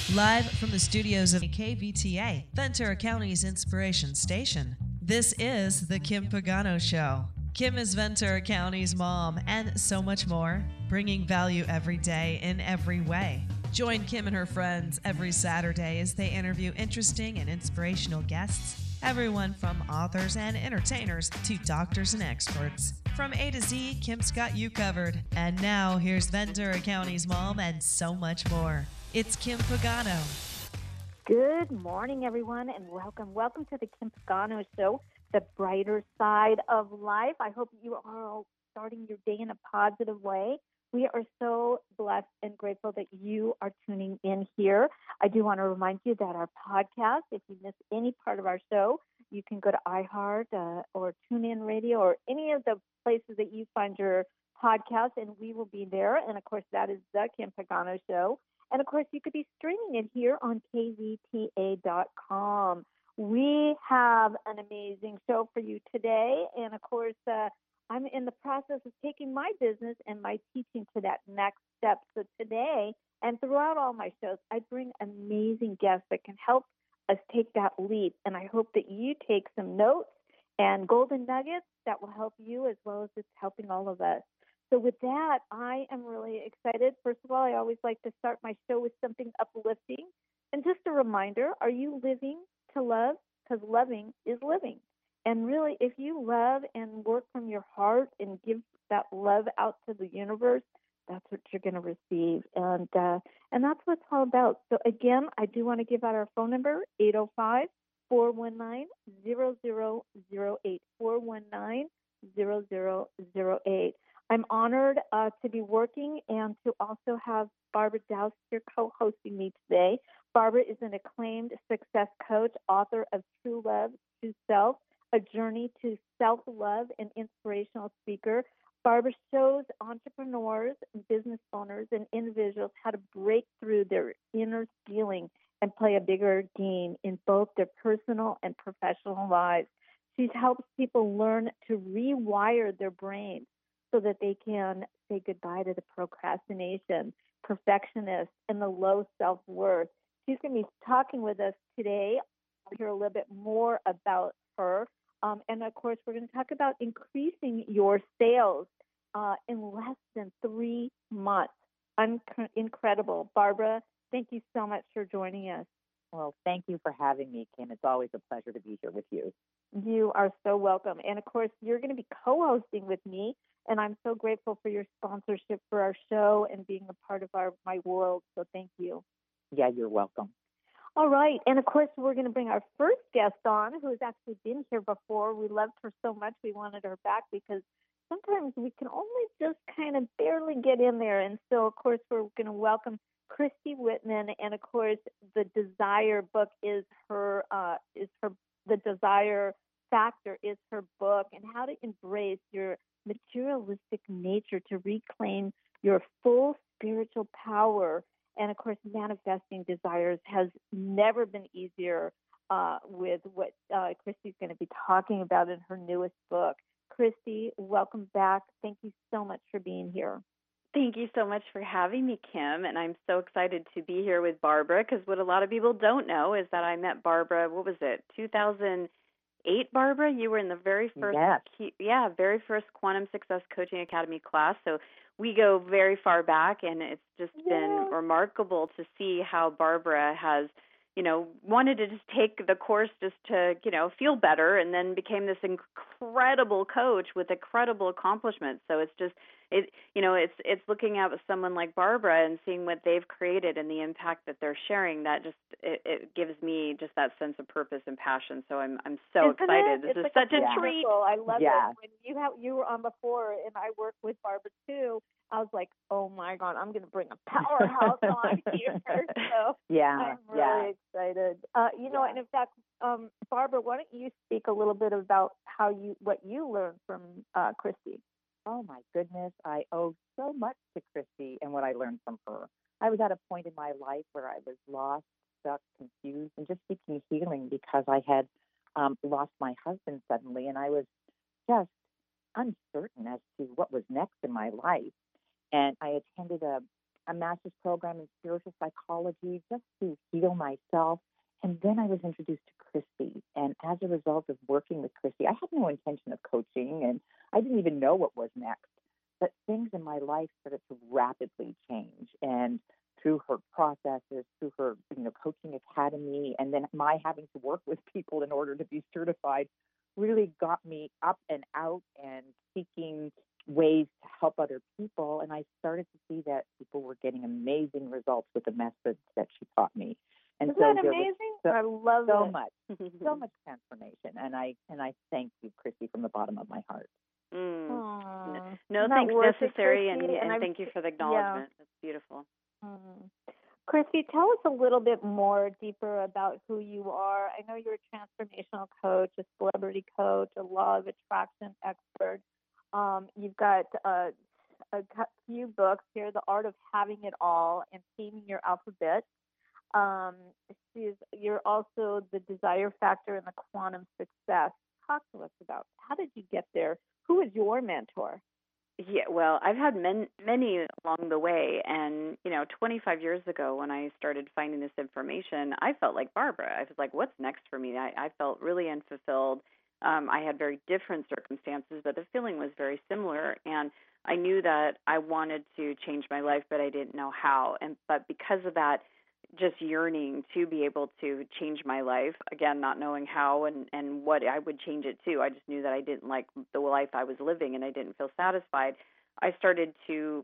Live from the studios of KVTA, Ventura County's Inspiration Station, this is The Kim Pagano Show. Kim is Ventura County's mom and so much more, bringing value every day in every way. Join Kim and her friends every Saturday as they interview interesting and inspirational guests, everyone from authors and entertainers to doctors and experts. From A to Z, Kim's got you covered. And now, here's Ventura County's mom and so much more. It's Kim Pagano. Good morning, everyone, and welcome. Welcome to the Kim Pagano Show, the brighter side of life. I hope you are all starting your day in a positive way. We are so blessed and grateful that you are tuning in here. I do want to remind you that our podcast, if you miss any part of our show, you can go to iHeart or TuneIn Radio or any of the places that you find your podcast, and we will be there. And, of course, that is the Kim Pagano Show. And, of course, you could be streaming it here on kvta.com. We have an amazing show for you today. And, of course, I'm in the process of taking my business and my teaching to that next step. So today and throughout all my shows, I bring amazing guests that can help us take that leap. And I hope that you take some notes and golden nuggets that will help you as well as it's helping all of us. So with that, I am really excited. First of all, I always like to start my show with something uplifting. And just a reminder, are you living to love? Because loving is living. And really, if you love and work from your heart and give that love out to the universe, that's what you're going to receive. And that's what it's all about. So again, I do want to give out our phone number, 805-419-0008, 419-0008. I'm honored to be working and to also have Barbara Douse here co-hosting me today. Barbara is an acclaimed success coach, author of True Love, True Self, A Journey to Self-Love, and inspirational speaker. Barbara shows entrepreneurs, business owners, and individuals how to break through their inner ceiling and play a bigger game in both their personal and professional lives. She helps people learn to rewire their brains so that they can say goodbye to the procrastination, perfectionist, and the low self-worth. She's going to be talking with us today. I'll hear a little bit more about her. And, of course, we're going to talk about increasing your sales in less than 3 months. Incredible. Barbara, thank you so much for joining us. Well, thank you for having me, Kim. It's always a pleasure to be here with you. You are so welcome. And, of course, you're going to be co-hosting with me, and I'm so grateful for your sponsorship for our show and being a part of my world. So thank you. Yeah, you're welcome. All right. And, of course, we're going to bring our first guest on who has actually been here before. We loved her so much. We wanted her back because sometimes we can only just kind of barely get in there. And so, of course, we're going to welcome Christy Whitman. And, of course, the Desire book is her The Desire Factor is her book, and how to embrace your materialistic nature to reclaim your full spiritual power. And, of course, manifesting desires has never been easier with what Christy's going to be talking about in her newest book. Christy, welcome back. Thank you so much for being here. Thank you so much for having me, Kim. And I'm so excited to be here with Barbara, because what a lot of people don't know is that I met Barbara, 2008, Barbara? You were in the very first, very first Quantum Success Coaching Academy class. So we go very far back, and it's just been remarkable to see how Barbara has, wanted to just take the course just to, feel better, and then became this incredible coach with incredible accomplishments. So it's just, it's looking at someone like Barbara and seeing what they've created and the impact that they're sharing. That just it gives me just that sense of purpose and passion. So I'm so excited. This is such a treat. I love it. When you were on before, and I worked with Barbara too, I was like, oh my God, I'm going to bring a powerhouse on here. So I'm really excited. And in fact, Barbara, why don't you speak a little bit about what you learned from Christy? Oh, my goodness. I owe so much to Christy and what I learned from her. I was at a point in my life where I was lost, stuck, confused, and just seeking healing because I had lost my husband suddenly, and I was just uncertain as to what was next in my life. And I attended a a master's program in spiritual psychology just to heal myself. And then I was introduced to Christy. And as a result of working with Christy, I had no intention of coaching, and I didn't even know what was next. But things in my life started to rapidly change. And through her processes, through her coaching academy, and then my having to work with people in order to be certified, really got me up and out and seeking ways to help other people. And I started to see that people were getting amazing results with the methods that she taught me. And Isn't that amazing? I love so it. so much transformation. And I thank you, Christy, from the bottom of my heart. No thanks necessary, and thank you for the acknowledgement. That's beautiful. Christy, tell us a little bit more deeper about who you are. I know you're a transformational coach, a celebrity coach, a law of attraction expert. You've got a few books here, The Art of Having It All and Taming Your Alphabet. You're also the Desire Factor and the Quantum Success. Talk to us about how did you get there? Who is your mentor? Yeah, well, I've had many along the way, and 25 years ago when I started finding this information, I felt like Barbara. I was like, what's next for me? I felt really unfulfilled. I had very different circumstances, but the feeling was very similar, and I knew that I wanted to change my life, but I didn't know how. But because of that, just yearning to be able to change my life, again, not knowing how and what I would change it to. I just knew that I didn't like the life I was living and I didn't feel satisfied. I started to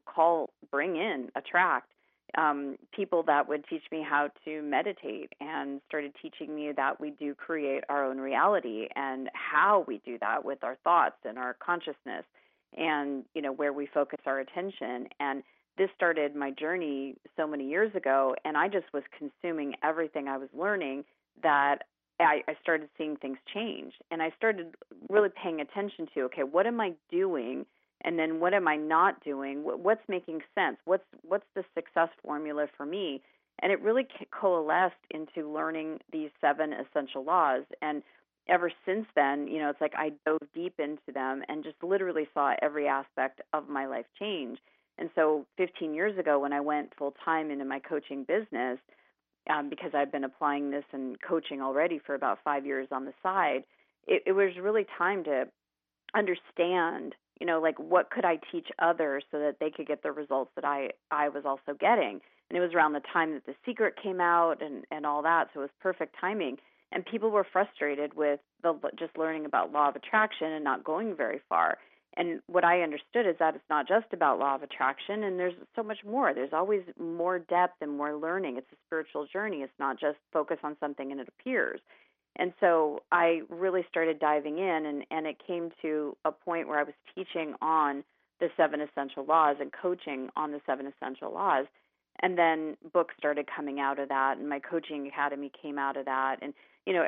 attract people that would teach me how to meditate, and started teaching me that we do create our own reality and how we do that with our thoughts and our consciousness, and where we focus our attention. And this started my journey so many years ago, and I just was consuming everything I was learning, that I started seeing things change. And I started really paying attention to, okay, what am I doing? And then what am I not doing? What's making sense? What's the success formula for me? And it really coalesced into learning these 7 essential laws. And ever since then, it's like I dove deep into them and just literally saw every aspect of my life change. And so 15 years ago, when I went full-time into my coaching business, because I've been applying this and coaching already for about 5 years on the side, it was really time to understand, like what could I teach others so that they could get the results that I was also getting. And it was around the time that The Secret came out and all that, so it was perfect timing. And people were frustrated with just learning about law of attraction and not going very far. And what I understood is that it's not just about law of attraction, and there's so much more. There's always more depth and more learning. It's a spiritual journey. It's not just focus on something and it appears. And so I really started diving in, and it came to a point where I was teaching on the 7 essential laws and coaching on the 7 essential laws. And then books started coming out of that, and my coaching academy came out of that. And,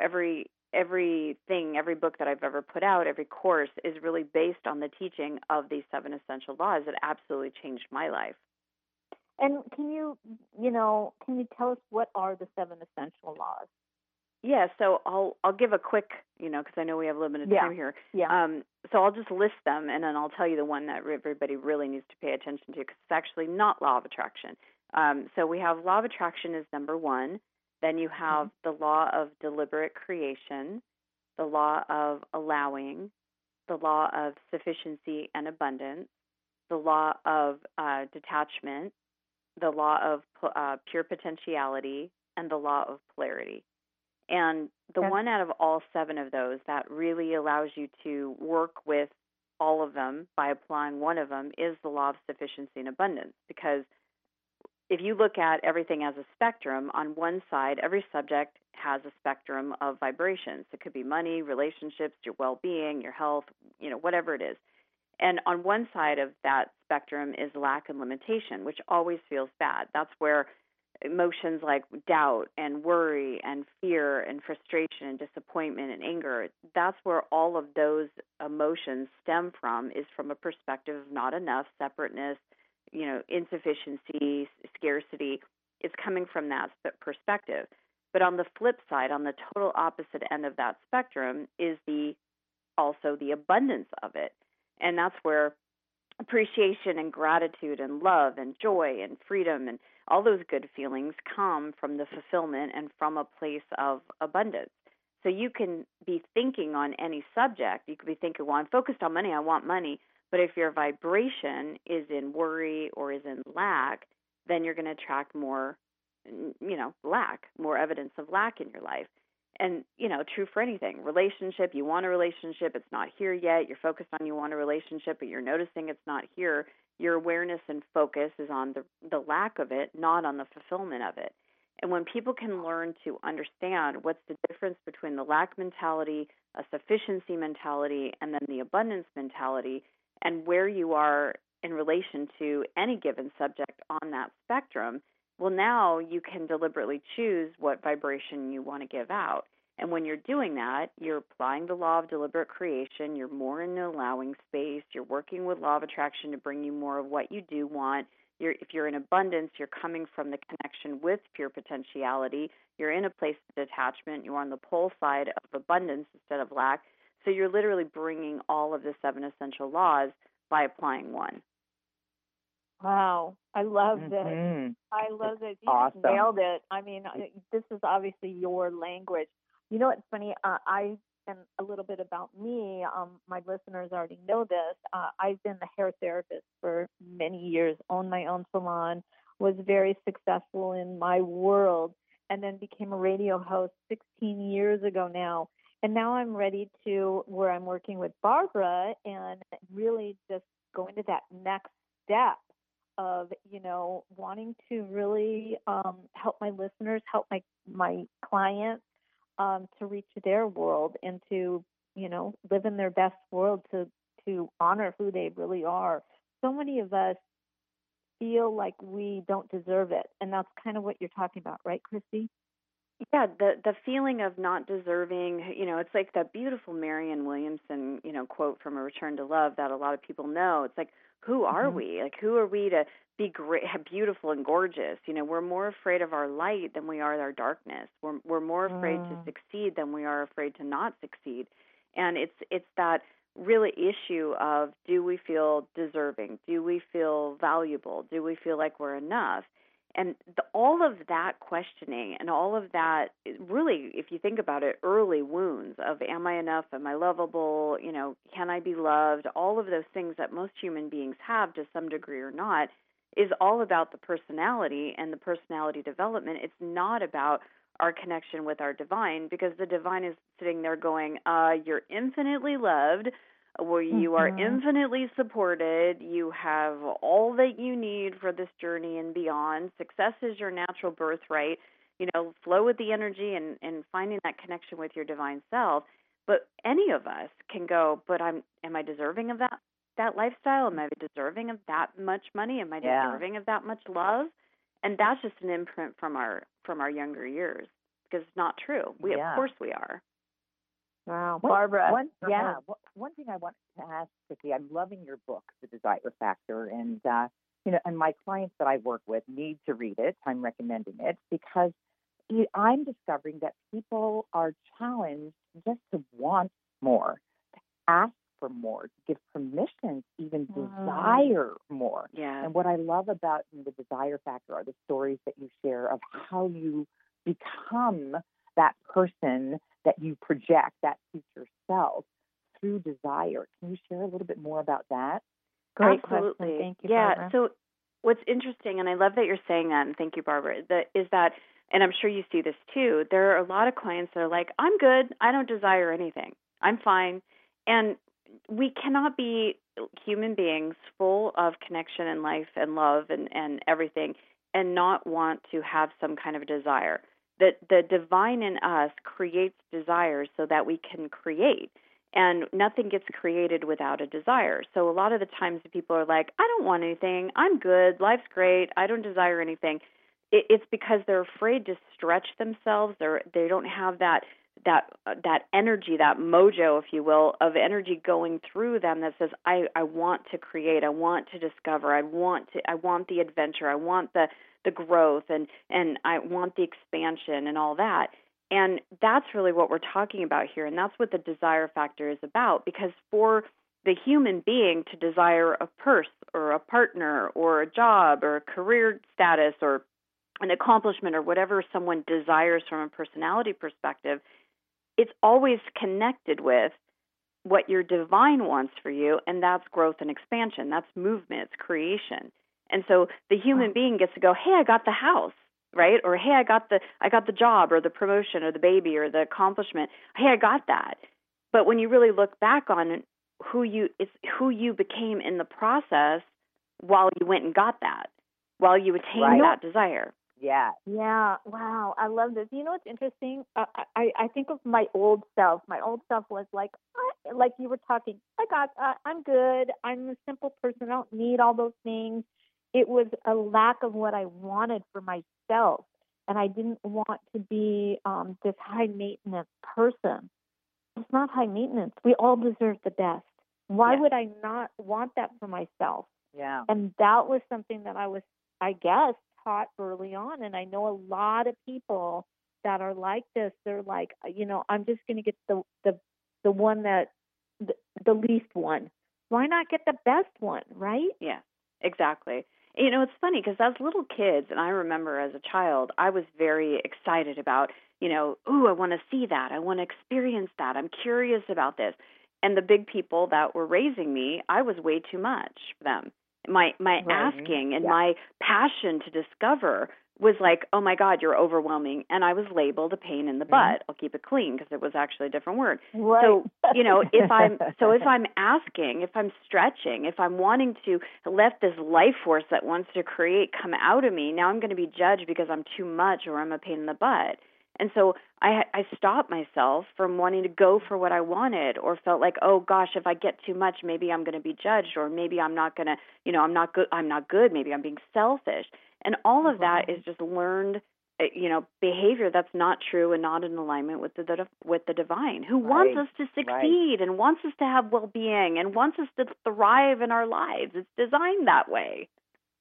every book that I've ever put out, every course is really based on the teaching of these 7 essential laws that absolutely changed my life. And can you tell us what are the 7 essential laws? Yeah, so I'll give a quick, because I know we have limited time here. Yeah. So I'll just list them, and then I'll tell you the one that everybody really needs to pay attention to, because it's actually not law of attraction. So we have law of attraction is number 1. Then you have the law of deliberate creation, the law of allowing, the law of sufficiency and abundance, the law of detachment, the law of pure potentiality, and the law of polarity. And the one out of all 7 of those that really allows you to work with all of them by applying one of them is the law of sufficiency and abundance. Because if you look at everything as a spectrum, on one side, every subject has a spectrum of vibrations. It could be money, relationships, your well-being, your health, whatever it is. And on one side of that spectrum is lack and limitation, which always feels bad. That's where emotions like doubt and worry and fear and frustration and disappointment and anger, that's where all of those emotions stem from, is from a perspective of not enough, separateness, insufficiency, scarcity. It's coming from that perspective. But on the flip side, on the total opposite end of that spectrum, is also the abundance of it. And that's where appreciation and gratitude and love and joy and freedom and all those good feelings come from the fulfillment and from a place of abundance. So you can be thinking on any subject. You could be thinking, well, I'm focused on money, I want money. But if your vibration is in worry or is in lack, then you're going to attract more, lack, more evidence of lack in your life. And, true for anything. Relationship, you want a relationship, it's not here yet. You're focused on you want a relationship, but you're noticing it's not here. Your awareness and focus is on the lack of it, not on the fulfillment of it. And when people can learn to understand what's the difference between the lack mentality, a sufficiency mentality, and then the abundance mentality, and where you are in relation to any given subject on that spectrum, well, now you can deliberately choose what vibration you want to give out. And when you're doing that, you're applying the law of deliberate creation. You're more in the allowing space. You're working with law of attraction to bring you more of what you do want. If you're in abundance, you're coming from the connection with pure potentiality. You're in a place of detachment. You're on the pole side of abundance instead of lack. So you're literally bringing all of the 7 essential laws by applying one. Wow, I love this. I love this. You just nailed it. I mean, this is obviously your language. You know what's funny? And a little bit about me, my listeners already know this. I've been a hair therapist for many years, owned my own salon, was very successful in my world, and then became a radio host 16 years ago now. And now I'm ready to where I'm working with Barbara and really just going to that next step of, wanting to really help my listeners, help my clients to reach their world and to, live in their best world, to honor who they really are. So many of us feel like we don't deserve it. And that's kind of what you're talking about, right, Christy? Yeah, the feeling of not deserving, it's like that beautiful Marianne Williamson, quote from A Return to Love that a lot of people know. It's like, who are we? Like, who are we to be great, beautiful and gorgeous? We're more afraid of our light than we are our darkness. We're more afraid to succeed than we are afraid to not succeed. And it's that really issue of, do we feel deserving? Do we feel valuable? Do we feel like we're enough? And all of that questioning and all of that, really, if you think about it, early wounds of, am I enough? Am I lovable? Can I be loved? All of those things that most human beings have to some degree or not is all about the personality and the personality development. It's not about our connection with our divine, because the divine is sitting there going, you're infinitely loved. Where you are infinitely supported, you have all that you need for this journey and beyond. Success is your natural birthright. Flow with the energy and finding that connection with your divine self. But any of us can go, but am I deserving of that lifestyle? Am I deserving of that much money? Am I deserving of that much love? And that's just an imprint from our younger years, because it's not true. Of course we are. Wow, Barbara. One thing I want to ask, Christy, I'm loving your book, The Desire Factor, and and my clients that I work with need to read it. I'm recommending it because I'm discovering that people are challenged just to want more, to ask for more, to give permission, even desire more. Yeah. And what I love about The Desire Factor are the stories that you share of how you become that person that you project, that future self, through desire. Can you share a little bit more about that? Great Absolutely. question. Thank you, Barbara. So what's interesting, and I love that you're saying that, and thank you, Barbara, is that, and I'm sure you see this too, there are a lot of clients that are like, I'm good, I don't desire anything, I'm fine. And we cannot be human beings full of connection and life and love and everything and not want to have some kind of desire. The divine in us creates desires so that we can create. And nothing gets created without a desire. So a lot of the times people are like, I don't want anything. I'm good. Life's great. I don't desire anything. It's because they're afraid to stretch themselves. They don't have that energy, that mojo, if you will, of energy going through them that says, I want to create. I want to discover. I want the adventure. I want the growth and I want the expansion and all that. And that's really what we're talking about here. And that's what the desire factor is about, because for the human being to desire a purse or a partner or a job or a career status or an accomplishment or whatever someone desires from a personality perspective, it's always connected with what your divine wants for you, and that's growth and expansion. That's movement. It's creation. And so the human being gets to go, hey, I got the house, right? Or hey, I got the job or the promotion or the baby or the accomplishment. Hey, I got that. But when you really look back on who you became in the process while you went and got that, while you attained that desire. Yeah. Yeah. Wow. I love this. You know what's interesting? I think of my old self. My old self was like you were talking. I'm good. I'm a simple person. I don't need all those things. It was a lack of what I wanted for myself, and I didn't want to be this high maintenance person. It's not high maintenance. We all deserve the best. Why would I not want that for myself? Yeah. And that was something that I was, I guess, taught early on. And I know a lot of people that are like this. They're like, I'm just going to get the one that the least one. Why not get the best one, right? Yeah, exactly. It's funny because as little kids, and I remember as a child, I was very excited about, I want to see that. I want to experience that. I'm curious about this. And the big people that were raising me, I was way too much for them. My asking and my passion to discover was like, oh my God, you're overwhelming. And I was labeled a pain in the butt. I'll keep it clean because it was actually a different word. Right. So, if I'm asking, if I'm stretching, if I'm wanting to let this life force that wants to create come out of me, now I'm going to be judged because I'm too much or I'm a pain in the butt. And so I stopped myself from wanting to go for what I wanted, or felt like, oh gosh, if I get too much, maybe I'm going to be judged, or maybe I'm not going to, I'm not good. Maybe I'm being selfish. And all of that is just learned, behavior that's not true and not in alignment with the divine, who wants us to succeed and wants us to have well-being and wants us to thrive in our lives. It's designed that way.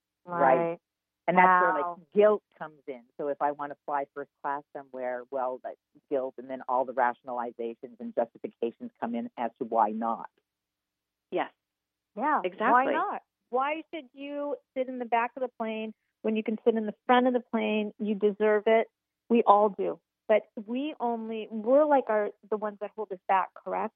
Right. And that's where guilt comes in. So if I want to fly first class somewhere, well, that's guilt, and then all the rationalizations and justifications come in as to why not. Yes. Yeah. Exactly. Why not? Why should you sit in the back of the plane when you can sit in the front of the plane? You deserve it. We all do. But we're like the ones that hold us back, correct?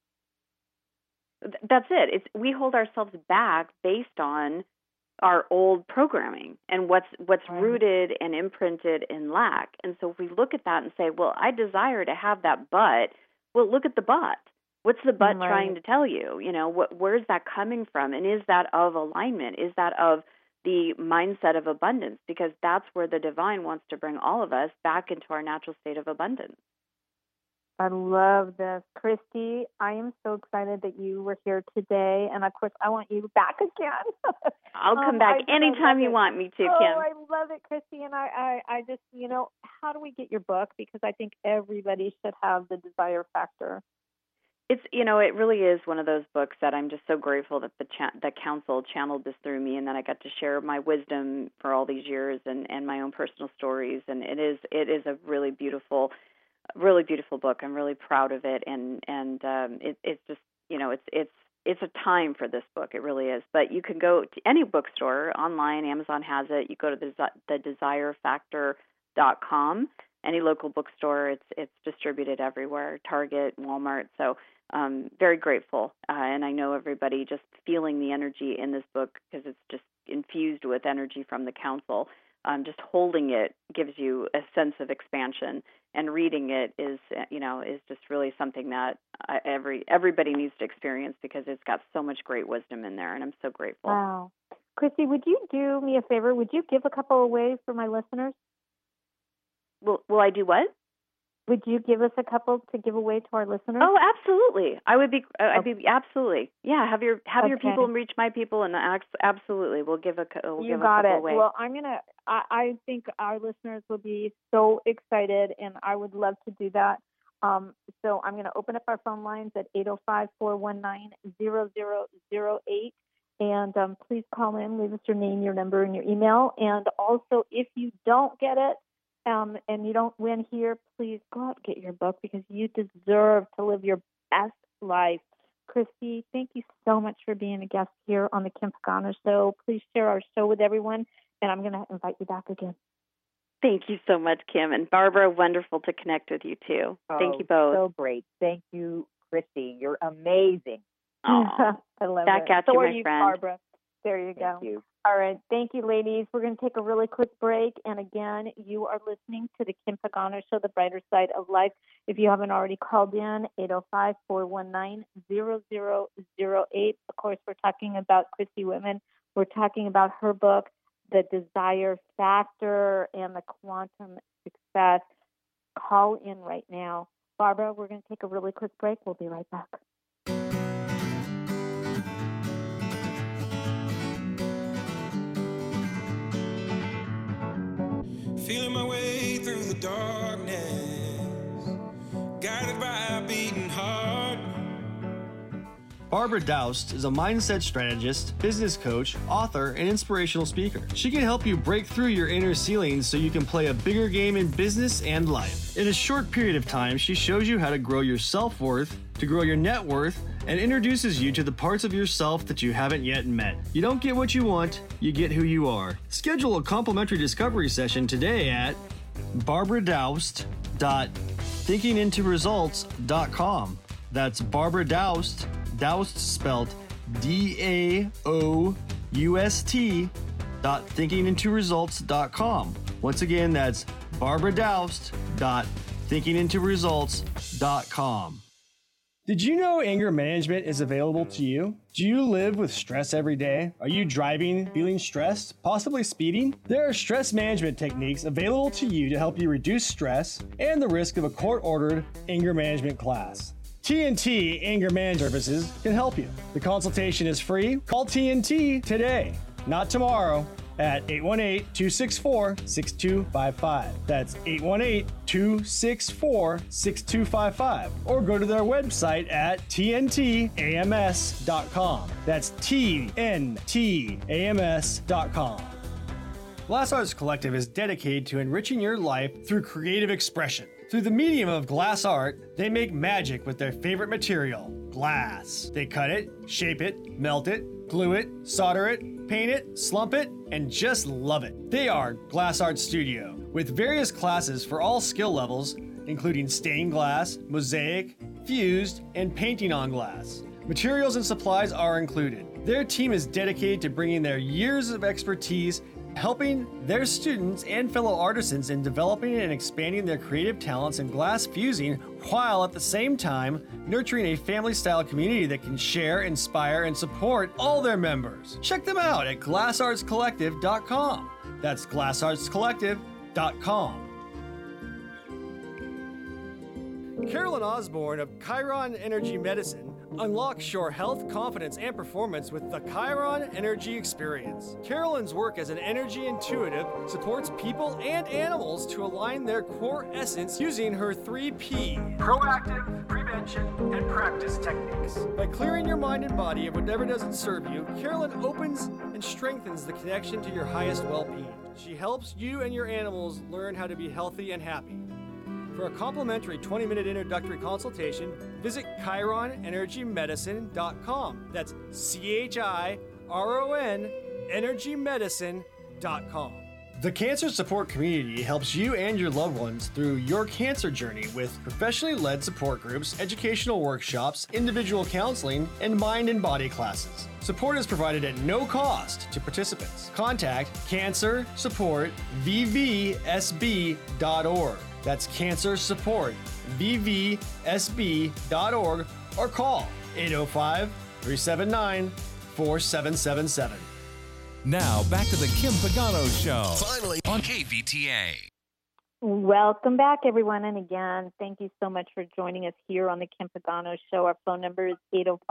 That's it. We hold ourselves back based on our old programming and what's rooted and imprinted in lack. And so if we look at that and say, well, I desire to have that butt, well, look at the butt. What's the butt trying to tell you? Where's that coming from? And is that of alignment? Is that of the mindset of abundance? Because that's where the divine wants to bring all of us back into our natural state of abundance. I love this. Christy, I am so excited that you were here today. And of course, I want you back again. I'll come back anytime you want me to, Kim. Oh, I love it, Christy. And I just, how do we get your book? Because I think everybody should have the Desire Factor. It's, it really is one of those books that I'm just so grateful that the council channeled this through me, and that I got to share my wisdom for all these years and my own personal stories. And it is a really beautiful book. I'm really proud of it, and it's just, it's a time for this book. It really is. But you can go to any bookstore online. Amazon has it. You go to the DesireFactor.com. Any local bookstore. It's distributed everywhere. Target, Walmart. So very grateful, and I know everybody just feeling the energy in this book because it's just infused with energy from the council. Just holding it gives you a sense of expansion, and reading it is just really something that everybody needs to experience because it's got so much great wisdom in there, and I'm so grateful. Wow. Christy, would you do me a favor? Would you give a couple away for my listeners? Will I do what? Would you give us a couple to give away to our listeners? Oh, absolutely. I'd be absolutely. Yeah, have your people reach my people, and absolutely, we'll give a couple away. Well, I think our listeners will be so excited, and I would love to do that. So I'm going to open up our phone lines at 805-419-0008. And please call in, leave us your name, your number, and your email. And also, if you don't get it, and you don't win here, please go out and get your book, because you deserve to live your best life. Christy, thank you so much for being a guest here on the Kim Pagano Show. Please share our show with everyone, and I'm going to invite you back again. Thank you so much, Kim. And Barbara, wonderful to connect with you, too. Thank you both. So great. Thank you, Christy. You're amazing. I love back it. at so you, are my you, friend. Barbara. There you go. Thank you. All right. Thank you, ladies. We're going to take a really quick break. And again, you are listening to the Kim Pagano Show, The Brighter Side of Life. If you haven't already called in, 805-419-0008. Of course, we're talking about Christy Whitman. We're talking about her book, The Desire Factor and the Quantum Success. Call in right now. Barbara, we're going to take a really quick break. We'll be right back. Feeling my way through the darkness, guided by a beating heart. Barbara Doust is a mindset strategist, business coach, author, and inspirational speaker. She can help you break through your inner ceilings so you can play a bigger game in business and life. In a short period of time, she shows you how to grow your self-worth, to grow your net worth, and introduces you to the parts of yourself that you haven't yet met. You don't get what you want, you get who you are. Schedule a complimentary discovery session today at barbaradoust.thinkingintoresults.com. That's Barbara Doust, Doust spelled DAOUST.thinkingintoresults.com. Once again, that's barbaradoust.thinkingintoresults.com. Did you know anger management is available to you? Do you live with stress every day? Are you driving, feeling stressed, possibly speeding? There are stress management techniques available to you to help you reduce stress and the risk of a court-ordered anger management class. TNT Anger Management Services can help you. The consultation is free. Call TNT today, not tomorrow, at 818-264-6255. That's 818-264-6255. Or go to their website at tntams.com. That's tntams.com. Glass Arts Collective is dedicated to enriching your life through creative expression. Through the medium of glass art, they make magic with their favorite material, glass. They cut it, shape it, melt it, glue it, solder it, paint it, slump it, and just love it. They are Glass Art Studio, with various classes for all skill levels, including stained glass, mosaic, fused, and painting on glass. Materials and supplies are included. Their team is dedicated to bringing their years of expertise, helping their students and fellow artisans in developing and expanding their creative talents in glass fusing, while at the same time nurturing a family-style community that can share, inspire, and support all their members. Check them out at glassartscollective.com. That's glassartscollective.com. Carolyn Osborne of Chiron Energy Medicine unlocks your health, confidence, and performance with the Chiron Energy Experience. Carolyn's work as an energy intuitive supports people and animals to align their core essence using her 3P: proactive, prevention, and practice techniques. By clearing your mind and body of whatever doesn't serve you, Carolyn opens and strengthens the connection to your highest well-being. She helps you and your animals learn how to be healthy and happy. For a complimentary 20-minute introductory consultation, visit ChironEnergyMedicine.com. That's CHIRON EnergyMedicine.com. The Cancer Support Community helps you and your loved ones through your cancer journey with professionally led support groups, educational workshops, individual counseling, and mind and body classes. Support is provided at no cost to participants. Contact CancerSupportVVSB.org. That's CancerSupportVVSB.org or call 805-379-4777. Now, back to the Kim Pagano Show. Finally on KVTA. Welcome back, everyone. And again, thank you so much for joining us here on the Kim Pagano Show. Our phone number is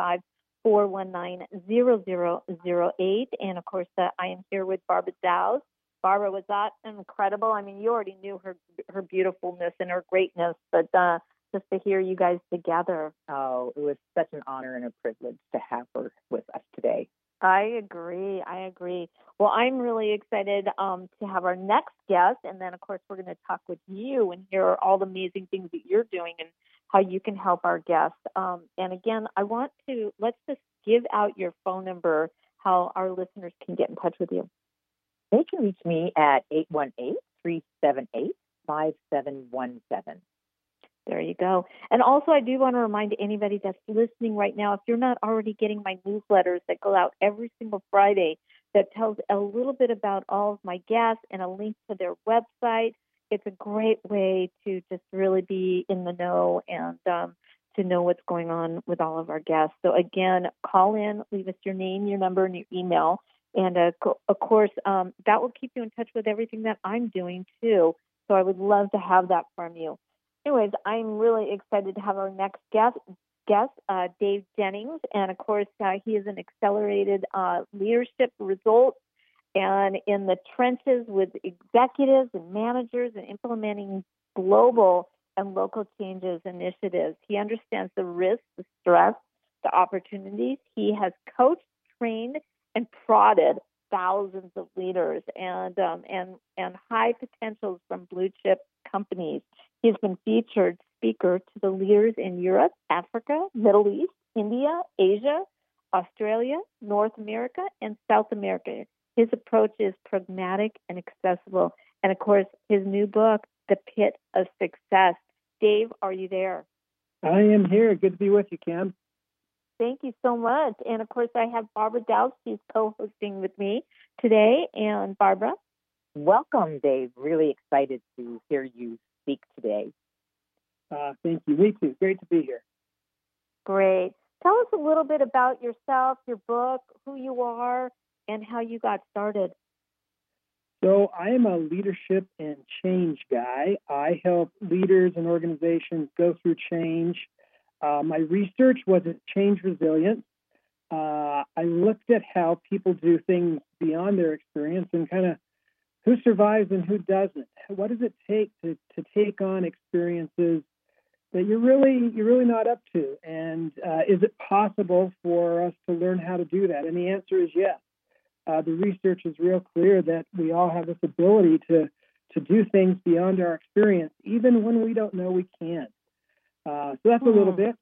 805-419-0008. And, of course, I am here with Barbara Doust. Barbara, was that incredible? I mean, you already knew her beautifulness and her greatness, but just to hear you guys together. Oh, it was such an honor and a privilege to have her with us today. I agree. Well, I'm really excited to have our next guest, and then, of course, we're going to talk with you and hear all the amazing things that you're doing and how you can help our guests. And again, let's just give out your phone number, how our listeners can get in touch with you. They can reach me at 818-378-5717. There you go. And also, I do want to remind anybody that's listening right now, if you're not already getting my newsletters that go out every single Friday that tells a little bit about all of my guests and a link to their website, it's a great way to just really be in the know and to know what's going on with all of our guests. So again, call in, leave us your name, your number, and your email. And of course, that will keep you in touch with everything that I'm doing too. So I would love to have that from you. Anyways, I'm really excited to have our next guest, Dave Jennings. And of course, he is an accelerated leadership results and in the trenches with executives and managers and implementing global and local changes initiatives. He understands the risks, the stress, the opportunities. He has coached, trained, and prodded thousands of leaders and high potentials from blue chip companies. He's been featured speaker to the leaders in Europe, Africa, Middle East, India, Asia, Australia, North America, and South America. His approach is pragmatic and accessible. And of course, his new book, The Pit of Success. Dave, are you there? I am here. Good to be with you, Kim. Thank you so much. And of course, I have Barbara Dowse. She's co-hosting with me today. And Barbara? Welcome, Dave. Really excited to hear you speak today. Thank you. Me too. Great to be here. Great. Tell us a little bit about yourself, your book, who you are, and how you got started. So I am a leadership and change guy. I help leaders and organizations go through change. My research was in change resilience. I looked at how people do things beyond their experience and kind of who survives and who doesn't. What does it take to take on experiences that you're really not up to? And is it possible for us to learn how to do that? And the answer is yes. The research is real clear that we all have this ability to do things beyond our experience, even when we don't know we can. So that's a little bit.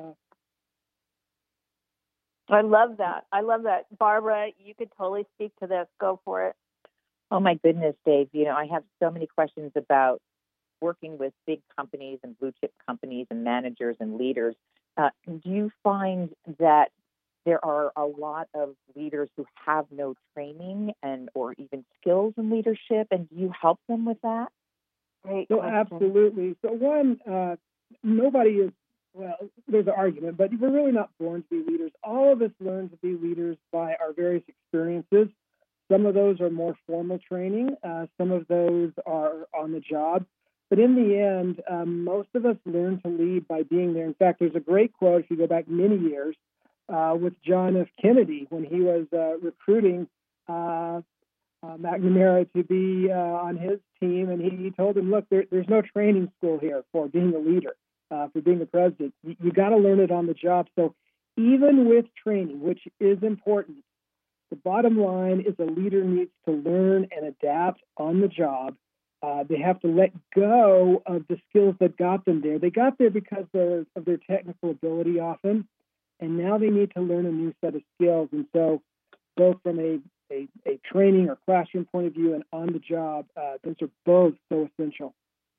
I love that. Barbara, you could totally speak to this. Go for it. Oh, my goodness, Dave. I have so many questions about working with big companies and blue chip companies and managers and leaders. Do you find that there are a lot of leaders who have no training or even skills in leadership, and do you help them with that? Great So question. absolutely. So one, nobody is, well, there's an argument, but we're really not born to be leaders. All of us learn to be leaders by our various experiences. Some of those are more formal training. Some of those are on the job. But in the end, most of us learn to lead by being there. In fact, there's a great quote, if you go back many years, with John F. Kennedy when he was recruiting McNamara to be on his team. And he told him, look, there's no training school here for being a leader, for being a president. You got to learn it on the job. So even with training, which is important, the bottom line is a leader needs to learn and adapt on the job. They have to let go of the skills that got them there. They got there because of their technical ability often, and now they need to learn a new set of skills. And so both from a training or classroom point of view and on the job, those are both so essential.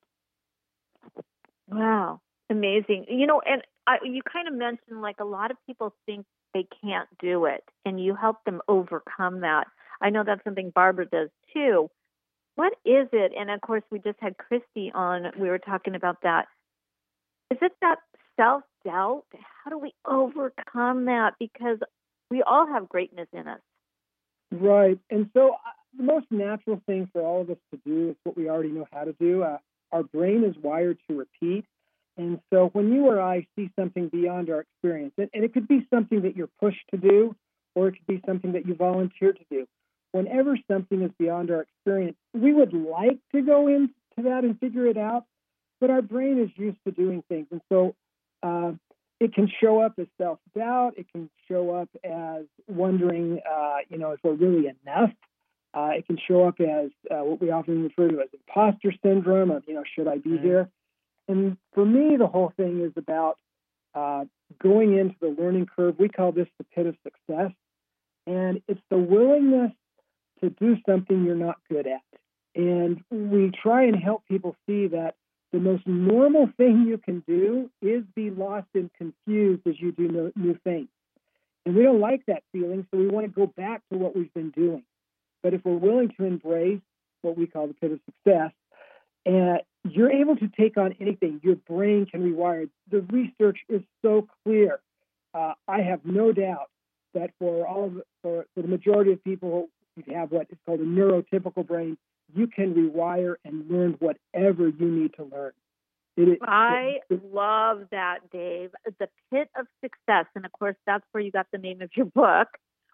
Wow, amazing. And you kind of mentioned like a lot of people think they can't do it, and you help them overcome that. I know that's something Barbara does too. What is it? And of course, we just had Christy on. We were talking about that. Is it that self-doubt? How do we overcome that? Because we all have greatness in us. Right. And so the most natural thing for all of us to do is what we already know how to do. Our brain is wired to repeat. And so when you or I see something beyond our experience, and it could be something that you're pushed to do, or it could be something that you volunteered to do. Whenever something is beyond our experience, we would like to go into that and figure it out, but our brain is used to doing things. And so it can show up as self-doubt. It can show up as wondering, if we're really enough. It can show up as what we often refer to as imposter syndrome of, should I be here? And for me, the whole thing is about going into the learning curve. We call this the pit of success. And it's the willingness to do something you're not good at. And we try and help people see that the most normal thing you can do is be lost and confused as you do new things. And we don't like that feeling, so we want to go back to what we've been doing. But if we're willing to embrace what we call the pit of success, you're able to take on anything. Your brain can rewire. The research is so clear. I have no doubt that for the majority of people who have what is called a neurotypical brain, you can rewire and learn whatever you need to learn. I love that, Dave. The Pit of Success. And of course, that's where you got the name of your book.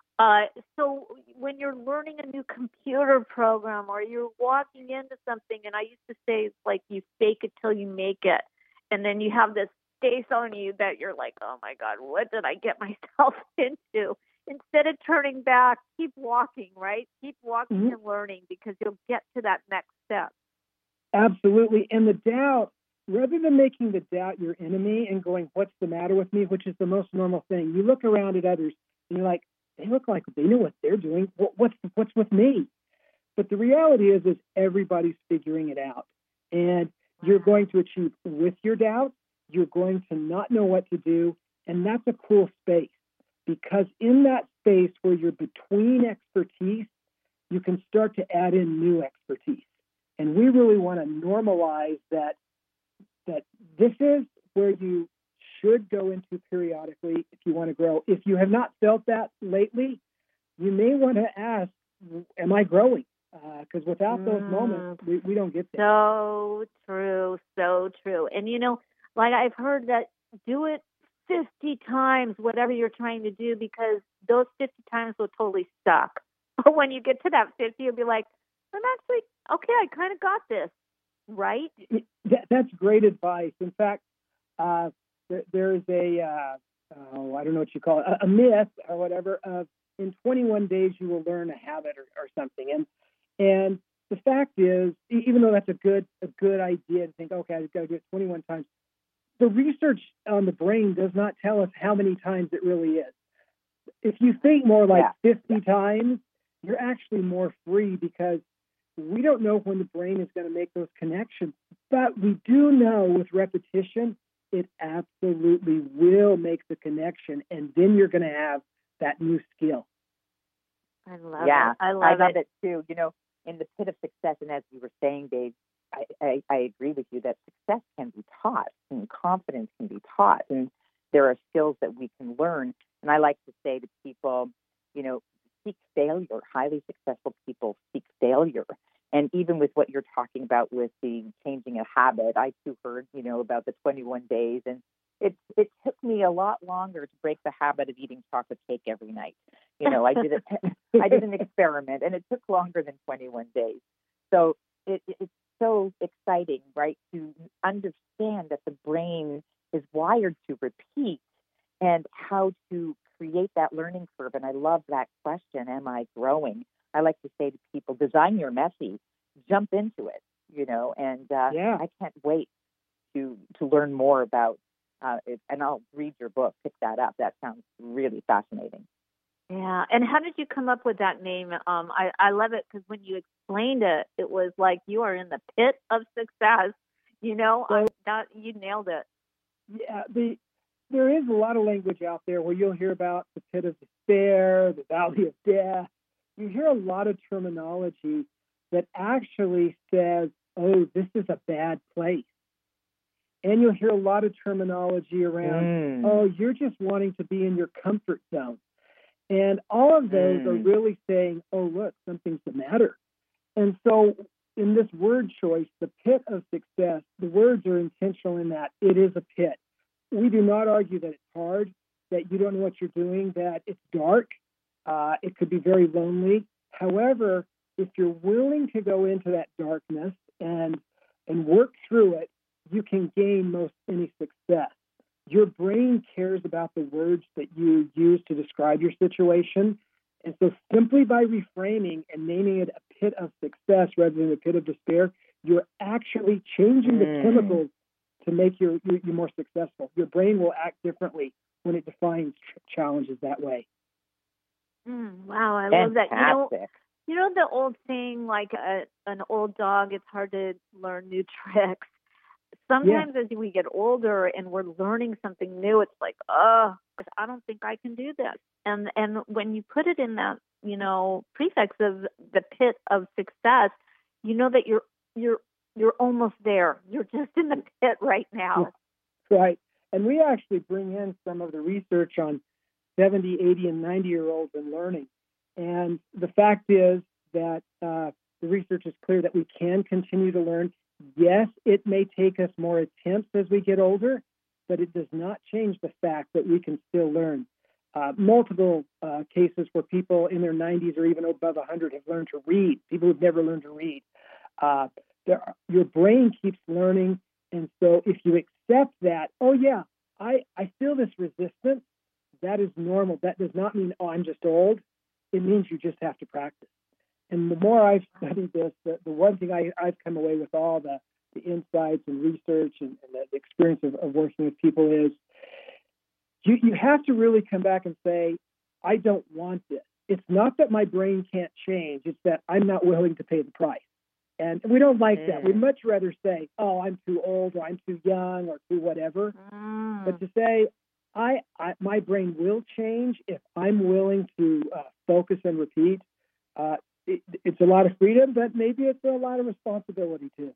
So when you're learning a new computer program or you're walking into something, and I used to say it's like you fake it till you make it. And then you have this face on you that you're like, oh my God, what did I get myself into? Instead of turning back, keep walking, right? Keep walking and learning, because you'll get to that next step. Absolutely. And the doubt, rather than making the doubt your enemy and going, what's the matter with me, which is the most normal thing, you look around at others and you're like, they look like they know what they're doing. What's with me? But the reality is everybody's figuring it out. And you're going to achieve with your doubt. You're going to not know what to do. And that's a cool space, because in that space where you're between expertise, you can start to add in new expertise. And we really want to normalize that this is where you should go into periodically if you want to grow. If you have not felt that lately, you may want to ask, am I growing? Because without those moments, we don't get there. So true, so true. And, like I've heard that do it 50 times, whatever you're trying to do, because those 50 times will totally suck. But when you get to that 50, you'll be like, I'm actually, okay, I kind of got this, right? That's great advice. In fact, there is I don't know what you call it, a myth or whatever of in 21 days you will learn a habit or something. And the fact is, even though that's a good idea to think, okay, I've got to do it 21 times, the research on the brain does not tell us how many times it really is. If you think more like 50 times, you're actually more free, because we don't know when the brain is going to make those connections. But we do know with repetition, it absolutely will make the connection, and then you're going to have that new skill. I love it. I love it too. In the pit of success, and as you were saying, Dave, I agree with you that success can be taught and confidence can be taught, and there are skills that we can learn. And I like to say to people, seek failure. Highly successful people seek failure. And even with what you're talking about with the changing a habit, I too heard, about the 21 days, and it took me a lot longer to break the habit of eating chocolate cake every night. I did an experiment, and it took longer than 21 days. So it's so exciting, right, to understand that the brain is wired to repeat and how to create that learning curve. And I love that question, am I growing? I like to say to people, design your messy, jump into it, and I can't wait to learn more about it. And I'll read your book, pick that up. That sounds really fascinating. Yeah. And how did you come up with that name? I love it, because when you explained it, it was like you are in the pit of success. You nailed it. Yeah. There is a lot of language out there where you'll hear about the pit of despair, the valley of death. You hear a lot of terminology that actually says, oh, this is a bad place. And you'll hear a lot of terminology around, oh, you're just wanting to be in your comfort zone. And all of those are really saying, oh, look, something's the matter. And so in this word choice, the pit of success, the words are intentional in that it is a pit. We do not argue that it's hard, that you don't know what you're doing, that it's dark. It could be very lonely. However, if you're willing to go into that darkness and work through it, you can gain most any success. Your brain cares about the words that you use to describe your situation. And so simply by reframing and naming it a pit of success rather than a pit of despair, you're actually changing the chemicals to make you more successful. Your brain will act differently when it defines challenges that way. Wow, I love that. You know the old saying, like an old dog, it's hard to learn new tricks. Sometimes as we get older and we're learning something new, it's like, I don't think I can do this. And when you put it in that, prefix of the pit of success, you know that you're almost there. You're just in the pit right now. Right. And we actually bring in some of the research on 70, 80, and 90-year-olds in learning. And the fact is that the research is clear that we can continue to learn. Yes, it may take us more attempts as we get older, but it does not change the fact that we can still learn. Multiple cases where people in their 90s or even above 100 have learned to read, people who've never learned to read. Your brain keeps learning, and so if you accept that, I feel this resistance, that is normal. That does not mean, I'm just old. It means you just have to practice. And the more I've studied this, the one thing I've come away with all the insights and research and the experience of working with people is you have to really come back and say, I don't want this. It's not that my brain can't change. It's that I'm not willing to pay the price. And we don't like that. We'd much rather say, I'm too old or I'm too young or too whatever. But to say, my brain will change if I'm willing to focus and repeat. It's a lot of freedom, but maybe it's a lot of responsibility too.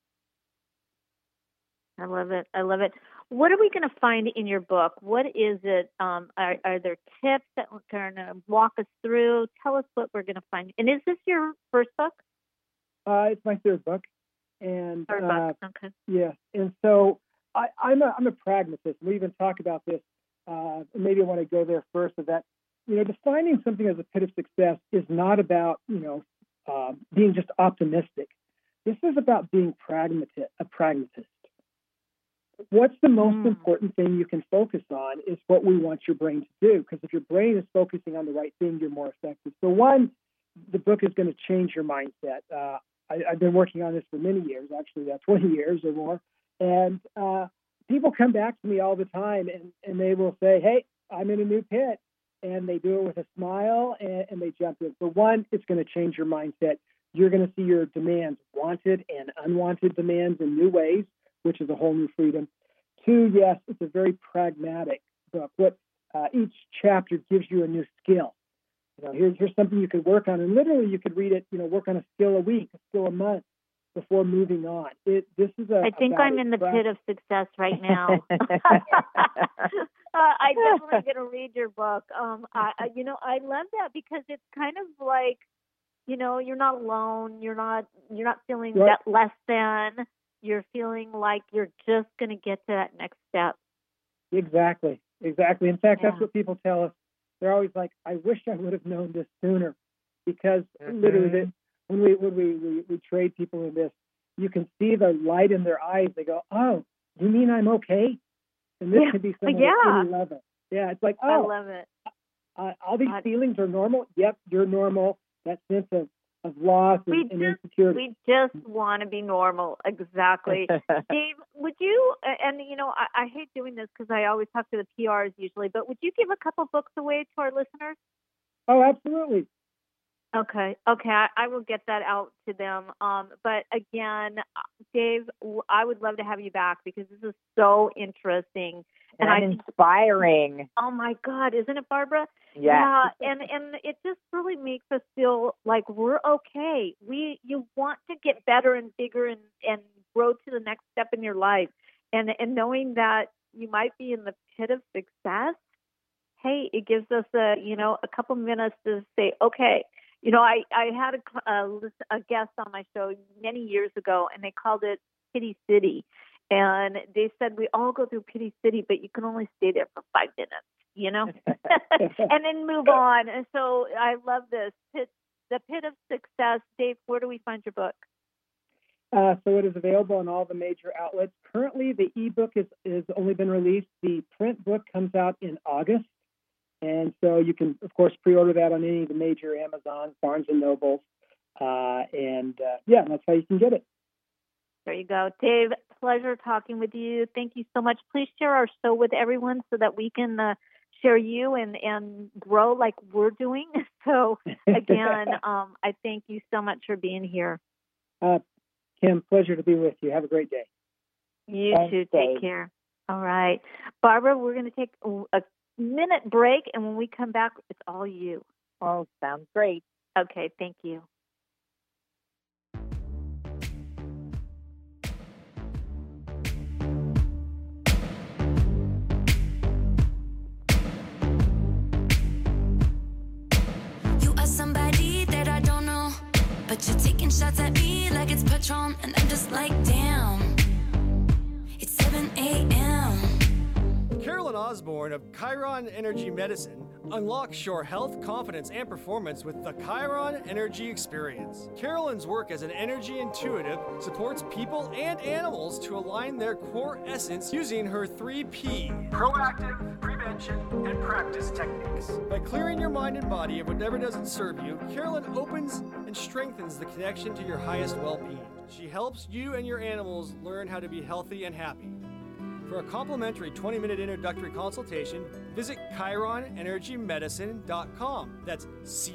I love it. What are we going to find in your book? What is it? Are there tips that we're going to walk us through? Tell us what we're going to find. And is this your first book? It's my third book. And third book. Okay. Yeah. And so I'm a pragmatist. We even talk about this. Maybe I want to go there first. Of that, defining something as a pit of success is not about being just optimistic. This is about being a pragmatist. What's the most important thing you can focus on is what we want your brain to do. Because if your brain is focusing on the right thing, you're more effective. So one, the book is going to change your mindset. I've been working on this for many years, actually 20 years or more. And people come back to me all the time and they will say, hey, I'm in a new pit. And they do it with a smile and they jump in. So one, it's going to change your mindset. You're going to see your demands, wanted and unwanted demands in new ways, which is a whole new freedom. Two, yes, it's a very pragmatic book. Each chapter gives you a new skill. Here's something you could work on. And literally you could read it, work on a skill a week, a skill a month before moving on. I think I'm in the pit of success right now. I definitely going to read your book. I love that because it's kind of like, you're not alone. You're not feeling that less than. You're feeling like you're just going to get to that next step. Exactly. In fact, that's what people tell us. They're always like, I wish I would have known this sooner, because literally when we trade people in this, you can see the light in their eyes. They go, oh, you mean I'm okay? And this can be someone at any level. Yeah, it's like, I love it. All these feelings are normal. Yep, you're normal. That sense of loss and insecurity. We just want to be normal. Exactly. Dave, would you, and I hate doing this because I always talk to the PRs usually, but would you give a couple books away to our listeners? Oh, absolutely. Okay. I will get that out to them. But again, Dave, I would love to have you back because this is so interesting and inspiring. Oh my God, isn't it, Barbara? Yeah. And it just really makes us feel like we're okay. You want to get better and bigger and grow to the next step in your life, and knowing that you might be in the pit of success. Hey, it gives us a couple minutes to say, okay. I had a guest on my show many years ago, and they called it Pity City. And they said, we all go through Pity City, but you can only stay there for 5 minutes, and then move on. And so I love this. The Pit of Success. Dave, where do we find your book? So it is available on all the major outlets. Currently, the ebook is only been released. The print book comes out in August. And so you can, of course, pre-order that on any of the major Amazon, Barnes & Nobles. That's how you can get it. There you go. Dave, pleasure talking with you. Thank you so much. Please share our show with everyone so that we can share you and grow like we're doing. So, again, I thank you so much for being here. Kim, pleasure to be with you. Have a great day. You too. Take care. All right. Barbara, we're going to take a minute break, and when we come back, it's all you. Oh, sounds great. Okay, thank you. You are somebody that I don't know, but you're taking shots at me like it's Patron, and I'm just like, damn, it's 7 a.m. Carolyn Osborne of Chiron Energy Medicine unlocks your health, confidence, and performance with the Chiron Energy Experience. Carolyn's work as an energy intuitive supports people and animals to align their core essence using her 3P: proactive, prevention, and practice techniques. By clearing your mind and body of whatever doesn't serve you, Carolyn opens and strengthens the connection to your highest well-being. She helps you and your animals learn how to be healthy and happy. For a complimentary 20-minute introductory consultation, visit ChironEnergyMedicine.com. That's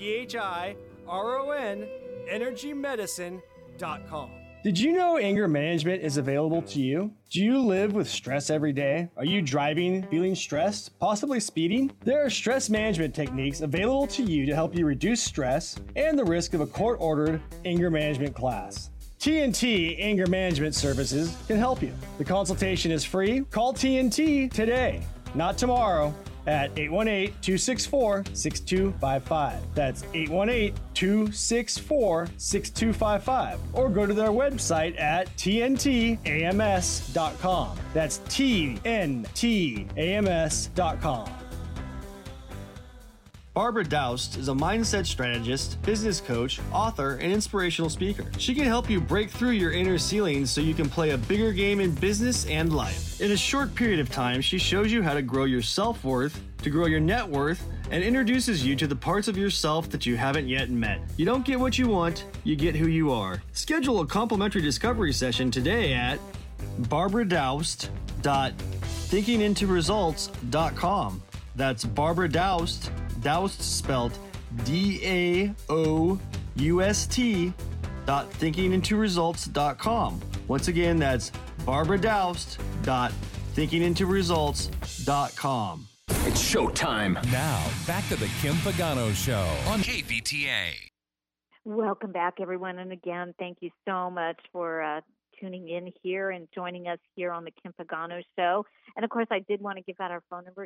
CHIRON EnergyMedicine.com. Did you know anger management is available to you? Do you live with stress every day? Are you driving, feeling stressed, possibly speeding? There are stress management techniques available to you to help you reduce stress and the risk of a court-ordered anger management class. TNT Anger Management Services can help you. The consultation is free. Call TNT today, not tomorrow, at 818-264-6255. That's 818-264-6255. Or go to their website at tntams.com. That's tntams.com. Barbara Doust is a mindset strategist, business coach, author, and inspirational speaker. She can help you break through your inner ceilings so you can play a bigger game in business and life. In a short period of time, she shows you how to grow your self-worth, to grow your net worth, and introduces you to the parts of yourself that you haven't yet met. You don't get what you want, you get who you are. Schedule a complimentary discovery session today at barbaradoust.thinkingintoresults.com. That's Barbara Doust, Doust spelled DAOUST.thinkingintoresults.com. Once again, that's barbaradoust.thinkingintoresults.com. It's showtime. Now, back to the Kim Pagano Show on KVTA. Welcome back, everyone. And again, thank you so much for tuning in here and joining us here on the Kim Pagano Show. And of course, I did want to give out our phone number,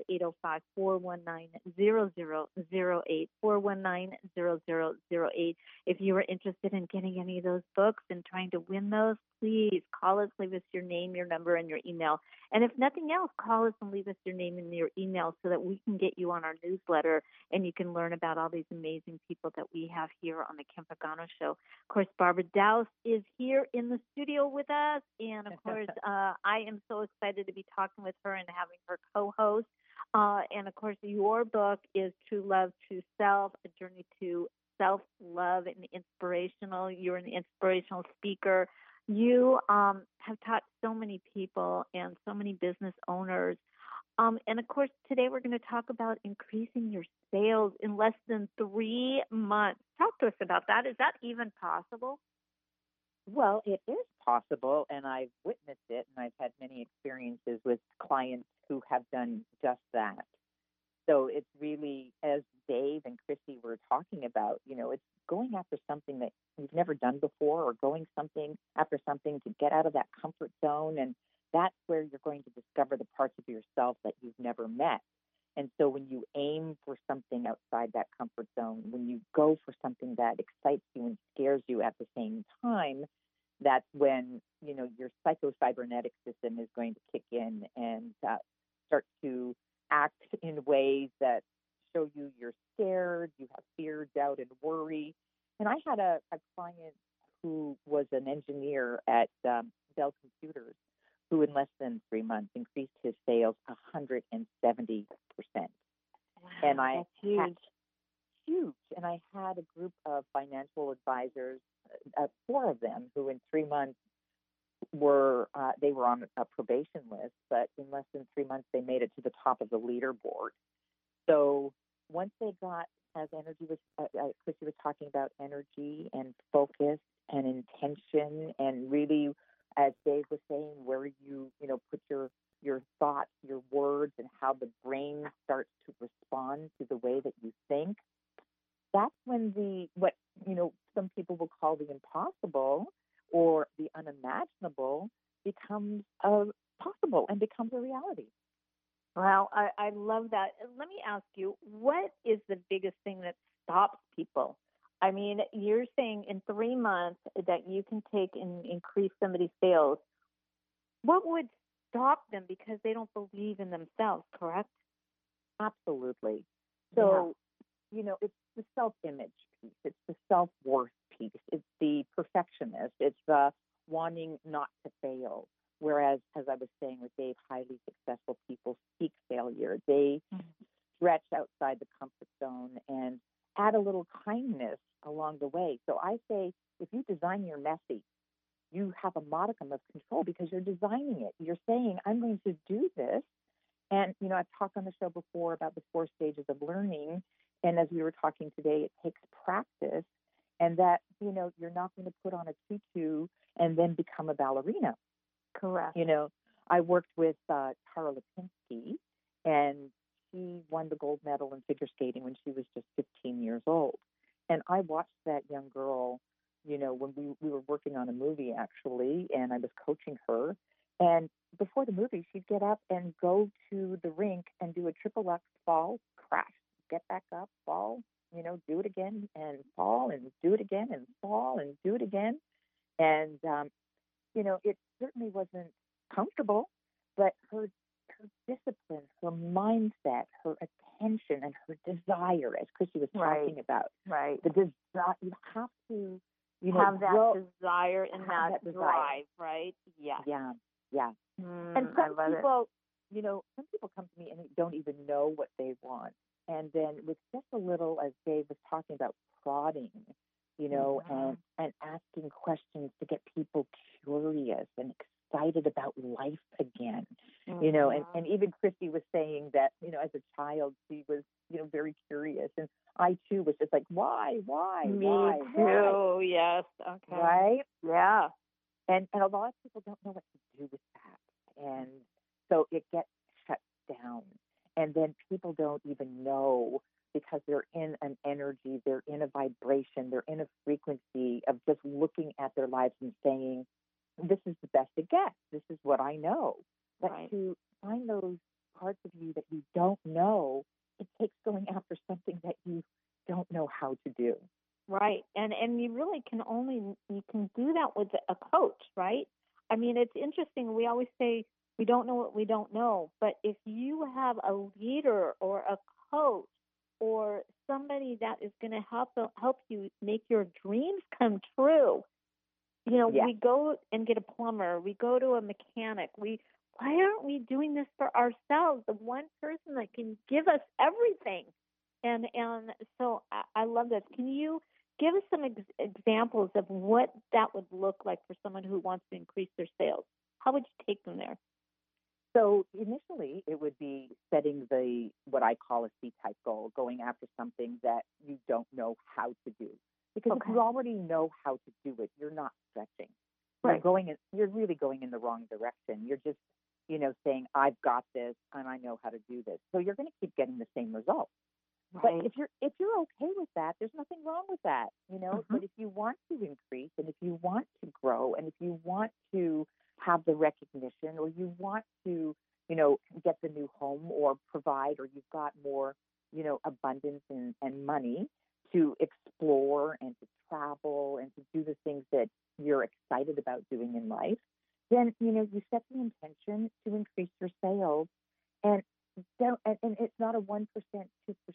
805-419-0008, 419-0008. If you are interested in getting any of those books and trying to win those, please call us, leave us your name, your number, and your email. And if nothing else, call us and leave us your name and your email so that we can get you on our newsletter and you can learn about all these amazing people that we have here on the Kim Pagano Show. Of course, Barbara Doust is here in the studio with us. And of course, I am so excited to be talking with her and having her co-host. And of course, your book is True Love, True Self, A Journey to Self-Love and Inspirational. You're an inspirational speaker. You have taught so many people and so many business owners. And of course, today we're going to talk about increasing your sales in less than 3 months. Talk to us about that. Is that even possible? Well, it is possible, and I've witnessed it, and I've had many experiences with clients who have done just that. So it's really, as Dave and Chrissy were talking about, it's going after something that you've never done before, or going after something to get out of that comfort zone, and that's where you're going to discover the parts of yourself that you've never met. And so when you aim for something outside that comfort zone, when you go for something that excites you and scares you at the same time, that's when, your psychocybernetic system is going to kick in and start to act in ways that show you you're scared, you have fear, doubt, and worry. And I had a client who was an engineer at Dell Computers who in less than 3 months increased his sales 170%. Wow, and that's huge. Huge. And I had a group of financial advisors, 4 of them, who in 3 months they were on a probation list, but in less than 3 months, they made it to the top of the leaderboard. So once they got, as energy was, Chrissy was talking about energy and focus and intention, and really, as Dave was saying, where you put your thoughts, your words, and how the brain starts to respond to the way that you think. That's when what some people will call the impossible or the unimaginable becomes possible and becomes a reality. Wow, I love that. Let me ask you, what is the biggest thing that stops people? I mean, you're saying in 3 months that you can take and increase somebody's sales. What would stop them because they don't believe in themselves, correct? Absolutely. So, it's the self-image piece. It's the self-worth piece. It's the perfectionist. It's the wanting not to fail. Whereas, as I was saying with Dave, highly successful people seek failure. They stretch outside the comfort zone and add a little kindness along the way. So I say, if you design your messy, you have a modicum of control because you're designing it. You're saying, I'm going to do this. And, I've talked on the show before about the 4 stages of learning. And as we were talking today, it takes practice, and that, you're not going to put on a tutu and then become a ballerina. Correct. I worked with Tara Lipinski, and she won the gold medal in figure skating when she was just 15 years old. And I watched that young girl, when we were working on a movie, actually, and I was coaching her. And before the movie, she'd get up and go to the rink and do a triple X, fall, crash, get back up, fall, do it again and fall and do it again and fall and do it again. And, it certainly wasn't comfortable, but her discipline, her mindset, her attention, and her desire, as Chrissy was talking about. Right. The desire, you have to, have that desire and that drive, right? Yeah. Yeah. And some people, some people come to me and don't even know what they want. And then with just a little, as Dave was talking about, prodding, and asking questions to get people curious and excited about life again, and even Christy was saying that, as a child, she was, very curious. And I, too, was just like, why? Me too, yes. Okay. Right? Yeah. And a lot of people don't know what to do with that. And so it gets shut down. And then people don't even know, because they're in an energy, they're in a vibration, they're in a frequency of just looking at their lives and saying, this is the best it gets. This is what I know. But to find those parts of you that you don't know, it takes going after something that you don't know how to do. Right. And you really can do that with a coach, right? I mean, it's interesting. We always say we don't know what we don't know. But if you have a leader or a coach or somebody that is going to help you make your dreams come true, we go and get a plumber. We go to a mechanic. Why aren't we doing this for ourselves? The one person that can give us everything. And so I love this. Can you give us some examples of what that would look like for someone who wants to increase their sales? How would you take them there? So initially, it would be setting what I call a C-type goal, going after something that you don't know how to do. Because if you already know how to do it, you're not stretching. Right. You're really going in the wrong direction. You're just, saying, I've got this and I know how to do this. So you're going to keep getting the same results. Right. But if you're okay with that, there's nothing wrong with that, But if you want to increase, and if you want to grow, and if you want to have the recognition, or you want to, get the new home or provide, or you've got more, abundance and money to explore and to travel and to do the things that you're excited about doing in life, then, you set the intention to increase your sales, and it's not a 1%, 2%,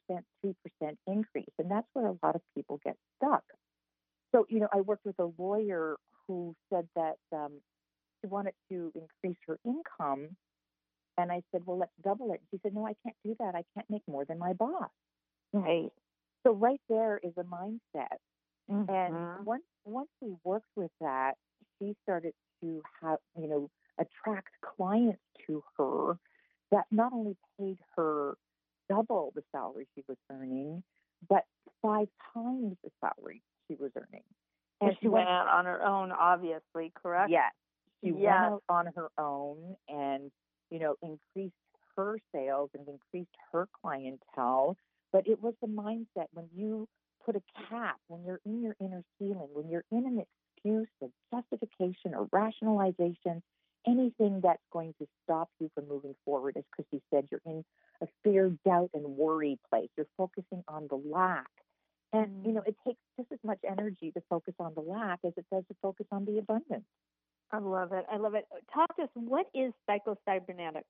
3% increase. And that's where a lot of people get stuck. So, I worked with a lawyer who said that she wanted to increase her income. And I said, well, let's double it. She said, no, I can't do that. I can't make more than my boss. Right. So right there is a mindset. Mm-hmm. And once we worked with that, she started to have, attract clients to her that not only paid her double the salary she was earning, but 5 times the salary she was earning. And she went out on her own, obviously, correct? Yes. She went out on her own and, increased her sales and increased her clientele. But it was the mindset when you put a cap, when you're in your inner healing, when you're in an excuse, a justification, or rationalization, anything that's going to stop you from moving forward. As Christy said, you're in a fear, doubt, and worry place. You're focusing on the lack. And, it takes just as much energy to focus on the lack as it does to focus on the abundance. I love it. Talk to us, what is psychocybernetics?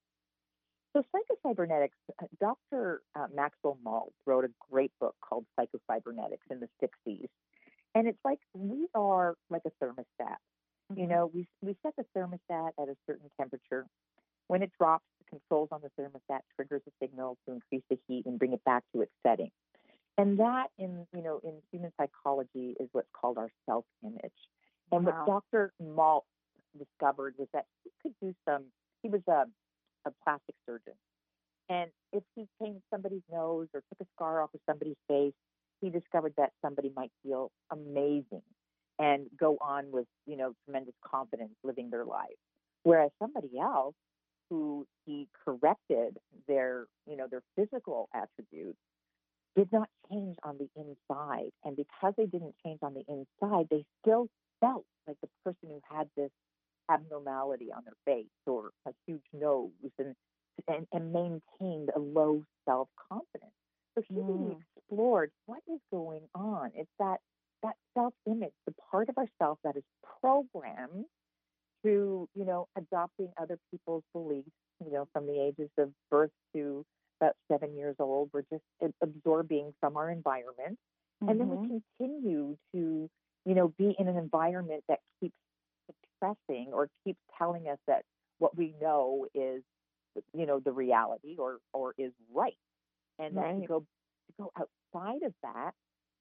So psychocybernetics, Dr. Maxwell Maltz wrote a great book called Psychocybernetics in the 60s. And it's like we are like a thermostat. We set the thermostat at a certain temperature. When it drops, the controls on the thermostat triggers a signal to increase the heat and bring it back to its setting. And that in human psychology is what's called our self-image. And what Dr. Maltz discovered was that he was a plastic surgeon. And if he changed somebody's nose or took a scar off of somebody's face, he discovered that somebody might feel amazing and go on with, tremendous confidence living their life. Whereas somebody else who he corrected their physical attributes did not change on the inside. And because they didn't change on the inside, they still felt like the person who had this abnormality on their face or a huge nose and maintained a low self-confidence. So he really explored what is going on. It's that self-image, the part of ourselves that is programmed through, adopting other people's beliefs, from the ages of birth to about 7 years old. We're just absorbing from our environment. And then we continue to, be in an environment that keeps suppressing or keeps telling us that what we know is, the reality or is right. And then to go outside of that,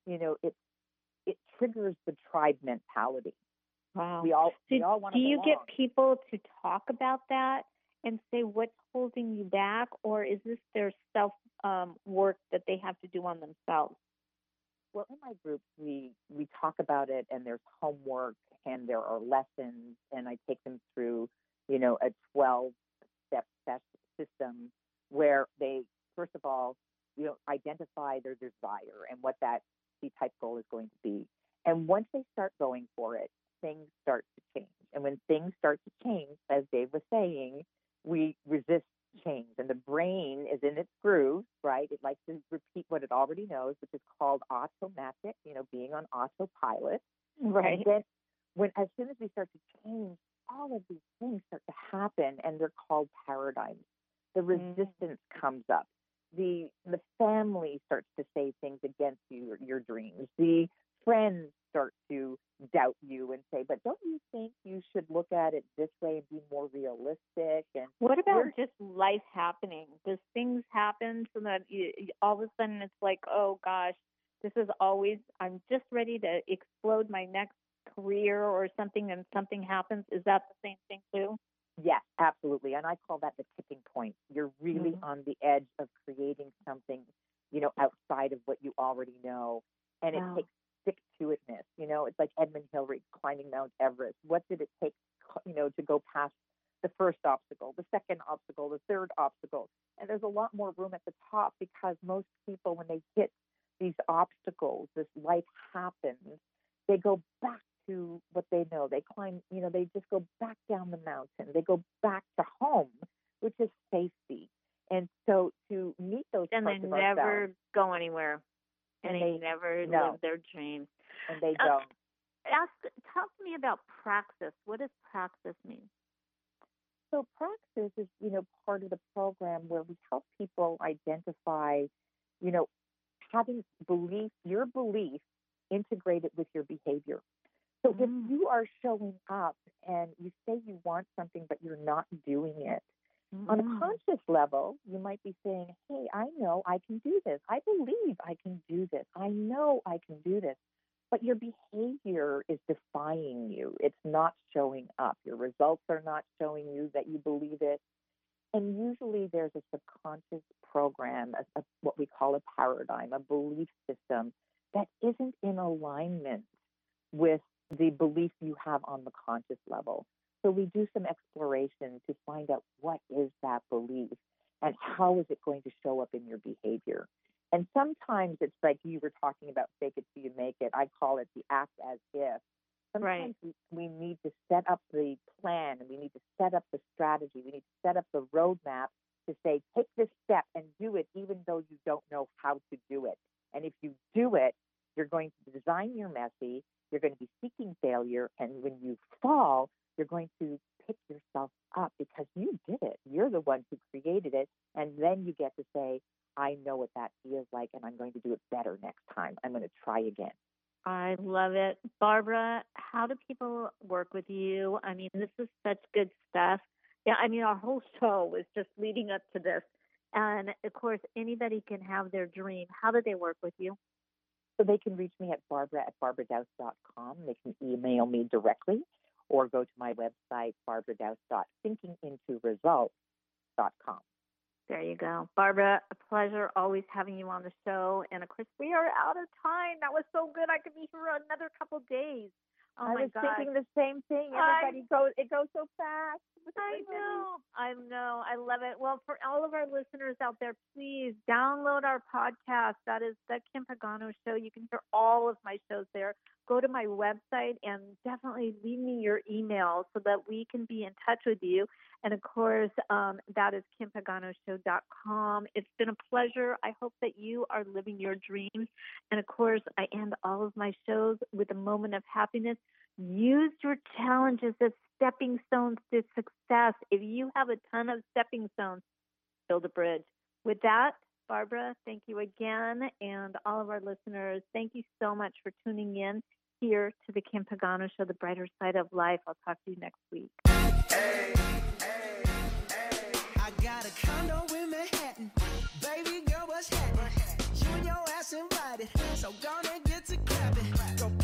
it triggers the tribe mentality. Wow. We all want to Do you belong. get people to talk about that and say what's holding you back, or is this their self work that they have to do on themselves? Well, in my groups, we talk about it, and there's homework, and there are lessons, and I take them through, a 12-step system where they, first of all, identify their desire and what that C-type goal is going to be. And once they start going for it, things start to change. And when things start to change, as Dave was saying, we resist change. And the brain is in its groove, right? It likes to repeat what it already knows, which is called automatic, being on autopilot. Right. And then as soon as we start to change, all of these things start to happen, and they're called paradigms. The resistance comes up. The family starts to say things against you, your dreams. The friends start to doubt you and say, but don't you think you should look at it this way and be more realistic? And what about just life happening? Does things happen so that all of a sudden it's like, oh gosh, I'm just ready to explode my next career or something, and something happens? Is that the same thing too? Yes, absolutely. And I call that the tipping point. You're really on the edge of creating something, outside of what you already know. And it takes stick-to-itness. It's like Edmund Hillary climbing Mount Everest. What did it take, to go past the first obstacle, the second obstacle, the third obstacle? And there's a lot more room at the top, because most people, when they hit these obstacles, this life happens, they go back to what they know. They climb, they just go back down the mountain. They go back to home, which is safety. And so to meet those and parts they of never ourselves, go anywhere. And they never live their dreams. And they don't. Talk to me about praxis. What does praxis mean? So praxis is, part of the program where we help people identify, having your belief integrated with your behavior. So if you are showing up and you say you want something, but you're not doing it, on a conscious level, you might be saying, hey, I know I can do this. I believe I can do this. I know I can do this. but your behavior is defying you. It's not showing up. Your results are not showing you that you believe it. And usually there's a subconscious program, what we call a paradigm, a belief system that isn't in alignment with the belief you have on the conscious level. So we do some exploration to find out what is that belief and how is it going to show up in your behavior. And sometimes it's like you were talking about fake it till you make it. I call it the act as if. Sometimes we need to set up the plan, and we need to set up the strategy. We need to set up the roadmap to say, take this step and do it even though you don't know how to do it. And if you do it, you're going to design your messy, you're going to be seeking failure, and when you fall, you're going to pick yourself up because you did it. You're the one who created it, and then you get to say, I know what that feels like, and I'm going to do it better next time. I'm going to try again. I love it. Barbara, how do people work with you? I mean, this is such good stuff. Yeah, I mean, our whole show was just leading up to this. And, of course, anybody can have their dream. How do they work with you? So they can reach me at barbara@barbaradouse.com. They can email me directly or go to my website, barbaradouse.thinkingintoresults.com. There you go. Barbara, a pleasure always having you on the show. And, of course, we are out of time. That was so good. I could be here another couple of days. Oh, I was thinking the same thing. It goes so fast. I know. I love it. Well, for all of our listeners out there, please download our podcast. That is The Kim Pagano Show. You can hear all of my shows there. Go to my website and definitely leave me your email so that we can be in touch with you. And, of course, that is KimPaganoShow.com. It's been a pleasure. I hope that you are living your dreams. And, of course, I end all of my shows with a moment of happiness. Use your challenges as stepping stones to success. If you have a ton of stepping stones, build a bridge. With that, Barbara, thank you again. And all of our listeners, thank you so much for tuning in here to the Kim Pagano Show, the brighter side of life. I'll talk to you next week. Hey, I got a condo in Manhattan. Baby girl, what's happening? You and your ass invited, so gonna get to clapping. Go